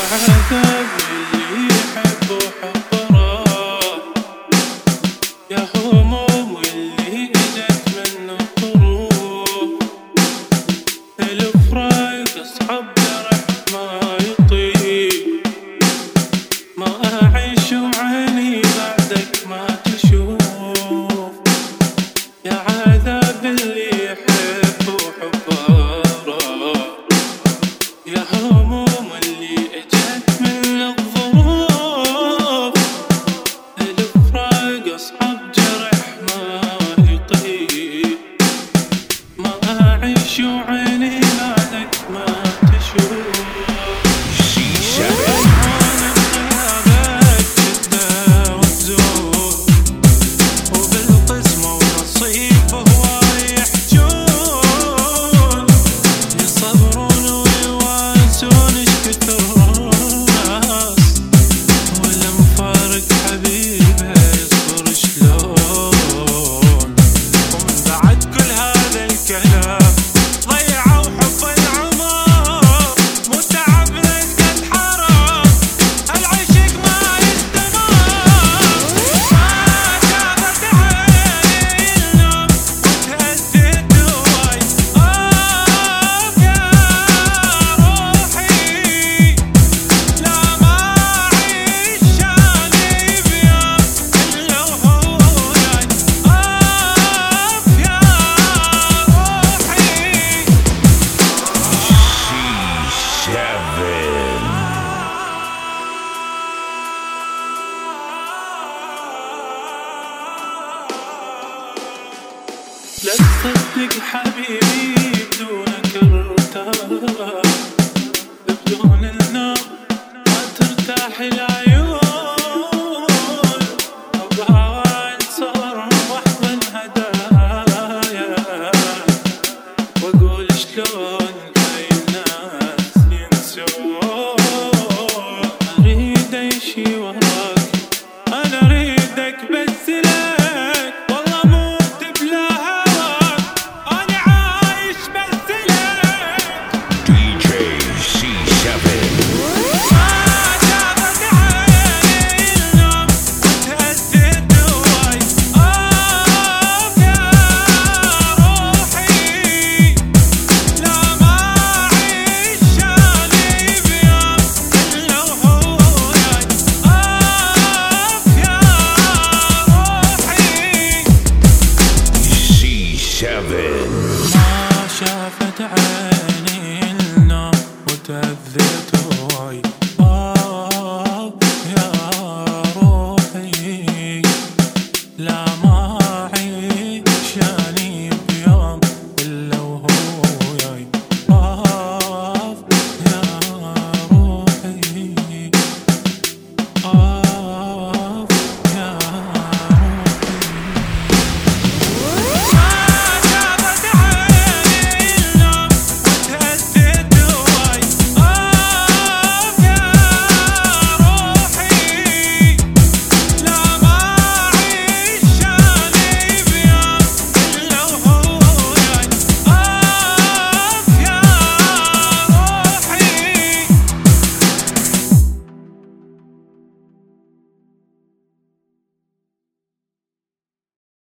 عذاب اللي يحب وحب راح، يا هموم اللي اجت منه الطروح. الفراق اصعب جرح ما يطيب، ما اعيش وعيني بعدك ما تشوف. يا عذاب اللي يحب وحب راح، يا هموم اللي اجت من الظروف. الفراق اصعب جرح ما يطيب، ما اعيش وعيني بعدك ما تشوف. لا تصدق حبيبي بدونك ارتاح، بدون النوم ما ترتاح العيون. ابغى انصر واحضن هدايا واقول شلون هاي الناس ينسون. اريد امشي وراك، انا اريدك بس لك، والله مو بلا هواك، انا عايش بس لك. DJ C7 ما جابت عيني النوم وتهدد دواي. يا روحي لا ما اعيش شاني بيوم الا وهو وياي. يا روحي C7 ما شافت عيني النوم وتأذيت هواي.